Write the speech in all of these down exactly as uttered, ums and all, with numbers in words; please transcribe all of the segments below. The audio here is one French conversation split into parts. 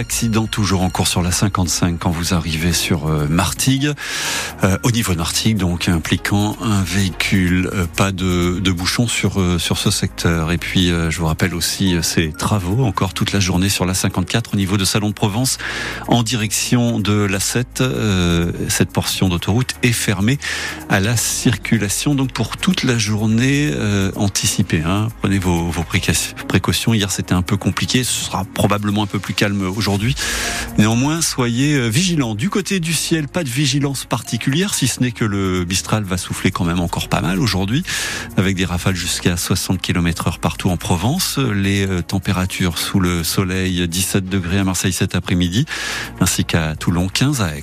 accident toujours en cours sur la cinquante-cinq quand vous arrivez sur euh, Martigues. Euh, au niveau de Martigues, donc impliquant un véhicule. Euh, pas de, de bouchons sur, euh, sur ce secteur. Et puis, euh, je vous rappelle aussi euh, ces travaux encore toute la journée sur la cinquante-quatre au niveau de Salon de Provence en direction de l'A sept. Euh, cette portion d'autoroute est fermée à la circulation. Donc pour toute la journée, euh, anticipez. Hein, prenez vos, vos précautions. Hier, c'était un peu compliqué. Ce sera probablement un peu plus calme aujourd'hui. Néanmoins, soyez vigilants. Du côté du ciel, pas de vigilance particulière, si ce n'est que le Mistral va souffler quand même encore pas mal aujourd'hui, avec des rafales jusqu'à soixante kilomètres heure partout en Provence. Les températures sous le soleil, dix-sept degrés à Marseille cet après-midi, ainsi qu'à Toulon, quinze à Aix.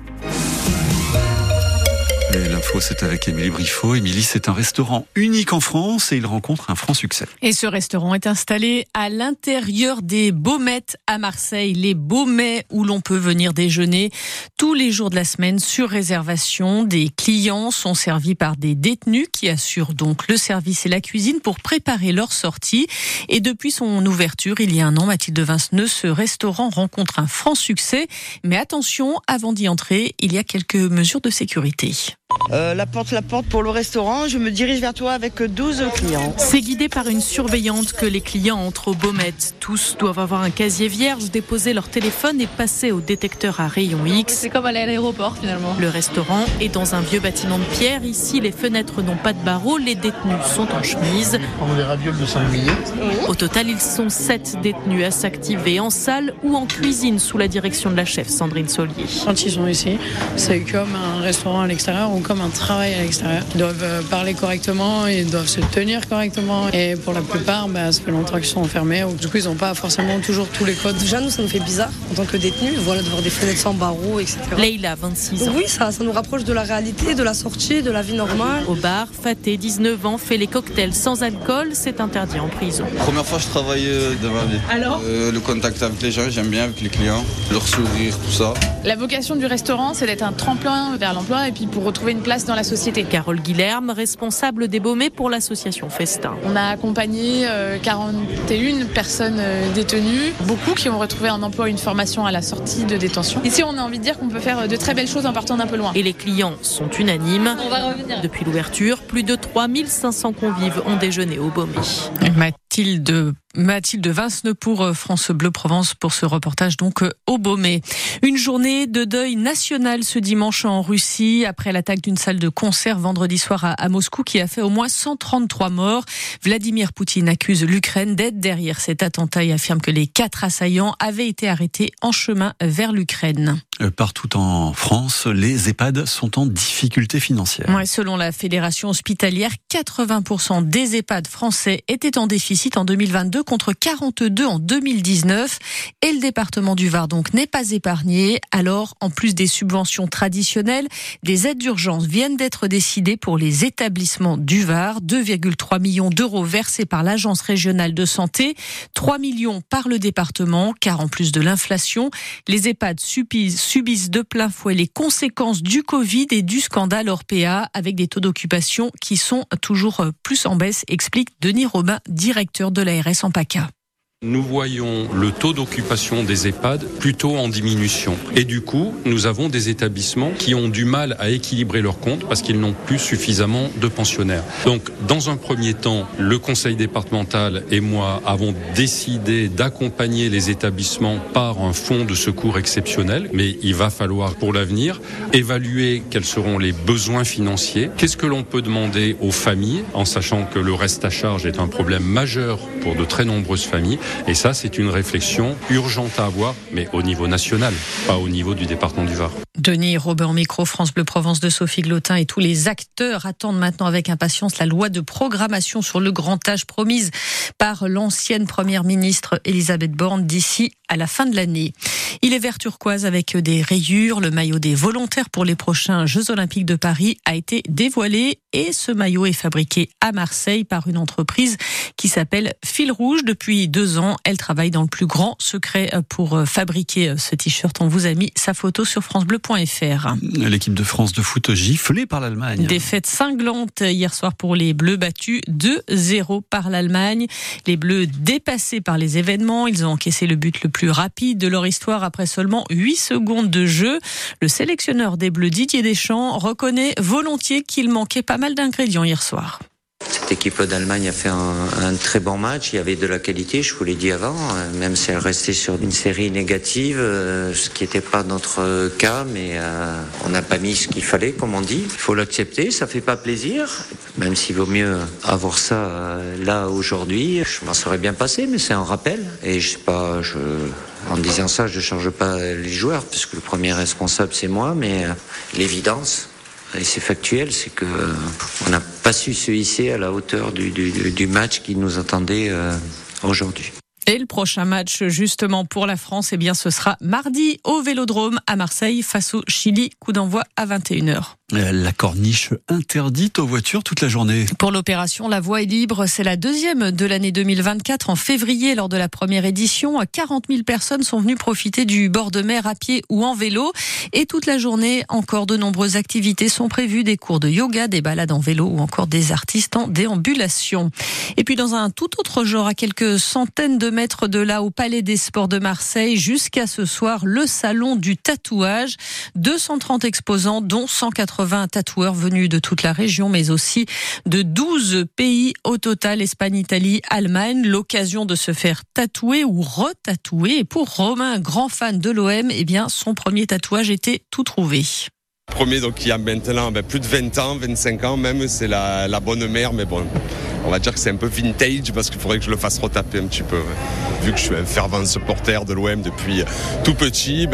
Et l'info, c'est avec Émilie Briffaut. Émilie, c'est un restaurant unique en France et il rencontre un franc succès. Et ce restaurant est installé à l'intérieur des Baumettes à Marseille. Les Baumets où l'on peut venir déjeuner tous les jours de la semaine sur réservation. Des clients sont servis par des détenus qui assurent donc le service et la cuisine pour préparer leur sortie. Et depuis son ouverture, il y a un an, Mathilde Vinceneux, ce restaurant rencontre un franc succès. Mais attention, avant d'y entrer, il y a quelques mesures de sécurité. Euh, la porte, la porte pour le restaurant, je me dirige vers toi avec douze clients. C'est guidé par une surveillante que les clients entrent aux Baumettes. Tous doivent avoir un casier vierge, déposer leur téléphone et passer au détecteur à rayon X. C'est comme aller à l'aéroport finalement. Le restaurant est dans un vieux bâtiment de pierre. Ici, les fenêtres n'ont pas de barreaux, les détenus sont en chemise. On prend des ravioles de sanglier. Au total, ils sont sept détenus à s'activer en salle ou en cuisine sous la direction de la chef Sandrine Solier. Quand ils sont ici, c'est comme un restaurant à l'extérieur ou comme un travail à l'extérieur. Ils doivent parler correctement, ils doivent se tenir correctement et pour la plupart, bah, ça fait longtemps qu'ils sont enfermés. Du coup, ils n'ont pas forcément toujours tous les codes. Déjà, nous, ça nous fait bizarre en tant que détenus, voilà, de voir des fenêtres sans barreaux, et cetera. Leïla, vingt-six ans. Oui, ça, ça nous rapproche de la réalité, de la sortie, de la vie normale. Au bar, Faté, dix-neuf ans, fait les cocktails sans alcool. C'est interdit en prison. Première fois, je travaille de ma vie. Alors euh, Le contact avec les gens, j'aime bien avec les clients, leur sourire, tout ça. La vocation du restaurant, c'est d'être un tremplin vers l'emploi et puis pour retrouver une place dans la société. Carole Guilherme, responsable des Baumets pour l'association Festin. On a accompagné euh, quarante et une personnes euh, détenues, beaucoup qui ont retrouvé un emploi, une formation à la sortie de détention. Ici, on a envie de dire qu'on peut faire de très belles choses en partant d'un peu loin. Et les clients sont unanimes. On va revenir. Depuis l'ouverture, plus de trois mille cinq cents convives ont déjeuné au Baumets. Mathilde Mathilde Vinceneux pour France Bleu Provence pour ce reportage donc au Baumets. Une journée de deuil national ce dimanche en Russie après l'attaque d'une salle de concert vendredi soir à, à Moscou qui a fait au moins cent trente-trois morts. Vladimir Poutine accuse l'Ukraine d'être derrière cet attentat et affirme que les quatre assaillants avaient été arrêtés en chemin vers l'Ukraine. Partout en France, les EHPAD sont en difficulté financière. Ouais, selon la Fédération hospitalière, quatre-vingts pour cent des EHPAD français étaient en déficit en deux mille vingt-deux contre quarante-deux en deux mille dix-neuf. Et le département du Var donc n'est pas épargné. Alors, en plus des subventions traditionnelles, des aides d'urgence viennent d'être décidées pour les établissements du Var. deux virgule trois millions d'euros versés par l'Agence régionale de santé, trois millions par le département, car en plus de l'inflation, les EHPAD subissent subissent de plein fouet les conséquences du Covid et du scandale Orpea avec des taux d'occupation qui sont toujours plus en baisse, explique Denis Robin, directeur de l'A R S en PACA. Nous voyons le taux d'occupation des EHPAD plutôt en diminution. Et du coup, nous avons des établissements qui ont du mal à équilibrer leurs comptes parce qu'ils n'ont plus suffisamment de pensionnaires. Donc, dans un premier temps, le conseil départemental et moi avons décidé d'accompagner les établissements par un fonds de secours exceptionnel. Mais il va falloir, pour l'avenir, évaluer quels seront les besoins financiers. Qu'est-ce que l'on peut demander aux familles, en sachant que le reste à charge est un problème majeur pour de très nombreuses familles. Et ça, c'est une réflexion urgente à avoir, mais au niveau national, pas au niveau du département du Var. Denis Robin, micro, France Bleu Provence de Sophie Glotin et tous les acteurs attendent maintenant avec impatience la loi de programmation sur le grand âge promise par l'ancienne première ministre Elisabeth Borne d'ici à la fin de l'année. Il est vert turquoise avec des rayures. Le maillot des volontaires pour les prochains Jeux Olympiques de Paris a été dévoilé et ce maillot est fabriqué à Marseille par une entreprise qui s'appelle Fil Rouge. Depuis deux ans, elle travaille dans le plus grand secret pour fabriquer ce t-shirt. On vous a mis sa photo sur francebleu point f r. L'équipe de France de foot giflée par l'Allemagne. Défaite cinglante hier soir pour les Bleus, battus deux zéro par l'Allemagne. Les Bleus dépassés par les événements. Ils ont encaissé le but le plus rapide de leur histoire après seulement huit secondes de jeu. Le sélectionneur des Bleus, Didier Deschamps, reconnaît volontiers qu'il manquait pas mal d'ingrédients hier soir. Cette équipe d'Allemagne a fait un, un très bon match. Il y avait de la qualité, je vous l'ai dit avant, même si elle restait sur une série négative, ce qui n'était pas notre cas, mais euh, on n'a pas mis ce qu'il fallait, comme on dit. Il faut l'accepter, ça fait pas plaisir, même s'il vaut mieux avoir ça euh, là aujourd'hui. Je m'en serais bien passé, mais c'est un rappel. Et je sais pas, je... en disant ça, je ne charge pas les joueurs, puisque le premier responsable c'est moi, mais euh, l'évidence, et c'est factuel, c'est que euh, on n'a pas su se hisser à la hauteur du, du, du match qui nous attendait euh, aujourd'hui. Et le prochain match, justement, pour la France, eh bien, ce sera mardi au Vélodrome à Marseille face au Chili. Coup d'envoi à vingt et une heures. La corniche interdite aux voitures toute la journée. Pour l'opération La Voie est libre, c'est la deuxième de l'année deux mille vingt-quatre. En février, lors de la première édition, quarante mille personnes sont venues profiter du bord de mer à pied ou en vélo. Et toute la journée, encore de nombreuses activités sont prévues. Des cours de yoga, des balades en vélo ou encore des artistes en déambulation. Et puis dans un tout autre genre, à quelques centaines de mètres de là, au Palais des Sports de Marseille, jusqu'à ce soir, le salon du tatouage. deux cent trente exposants, dont cent quatre-vingts tatoueurs venus de toute la région, mais aussi de douze pays au total, Espagne, Italie, Allemagne. L'occasion de se faire tatouer ou retatouer. Et pour Romain, grand fan de l'O M, eh bien, son premier tatouage était tout trouvé. Premier, donc il y a maintenant ben, plus de vingt ans, vingt-cinq ans même, c'est la, la bonne mère, mais bon, on va dire que c'est un peu vintage parce qu'il faudrait que je le fasse retaper un petit peu. Ouais. Vu que je suis un fervent supporter de l'O M depuis tout petit,